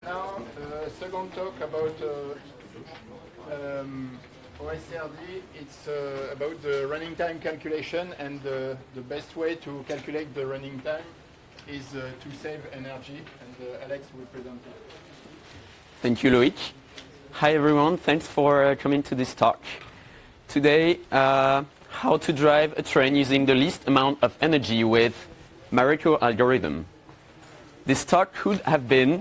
Now, second talk about OSRD. It's about the running time calculation, and the best way to calculate the running time is to save energy, and Alex will present it. Thank you, Loic. Hi, everyone. Thanks for coming to this talk. Today, how to drive a train using the least amount of energy with Mariko algorithm. This talk could have been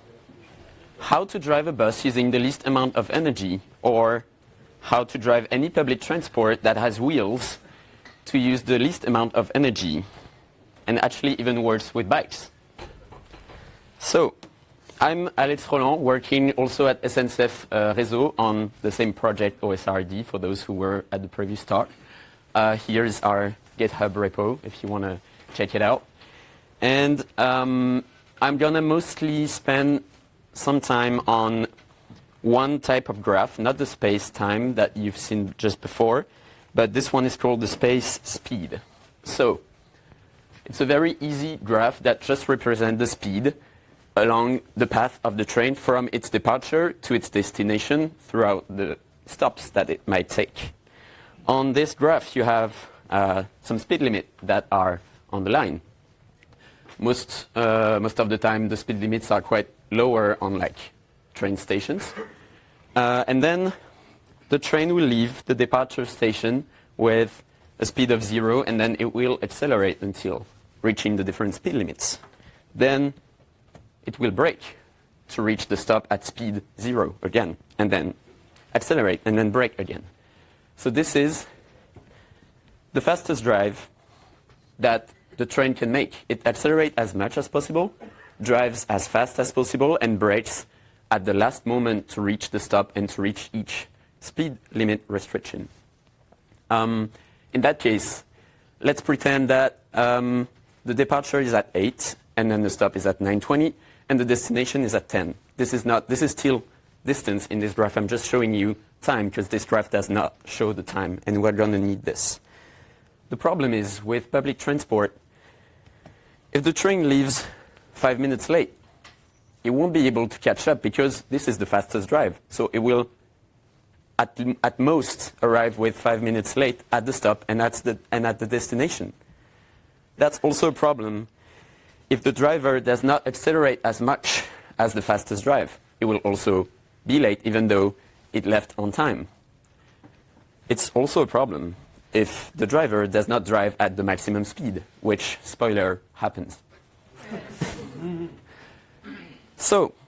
how to drive a bus using the least amount of energy, or how to drive any public transport that has wheels to use the least amount of energy, and actually even worse with bikes. So, I'm Alex Roland, working also at SNCF Réseau on the same project OSRD, for those who were at the previous talk. Here's our GitHub repo if you want to check it out. And I'm going to mostly spend some time on one type of graph, not the space-time that you've seen just before, but this one is called the space speed. So it's a very easy graph that just represents the speed along the path of the train from its departure to its destination throughout the stops that it might take. On this graph, you have some speed limits that are on the line. Most of the time, the speed limits are quite lower on like train stations. And then the train will leave the departure station with a speed of 0, and then it will accelerate until reaching the different speed limits. Then it will brake to reach the stop at speed 0 again, and then accelerate, and then brake again. So this is the fastest drive that the train can make. It accelerates as much as possible, drives as fast as possible, and brakes at the last moment to reach the stop and to reach each speed limit restriction. In that case, let's pretend that the departure is at 8, and then the stop is at 9:20, and the destination is at 10. This is still distance in this graph. I'm just showing you time because this graph does not show the time, and we're going to need this. The problem is with public transport, if the train leaves 5 minutes late, it won't be able to catch up because this is the fastest drive. So it will at most arrive with 5 minutes late at the stop and at the destination. That's also a problem if the driver does not accelerate as much as the fastest drive. It will also be late even though it left on time. It's also a problem if the driver does not drive at the maximum speed, which, spoiler, happens. So,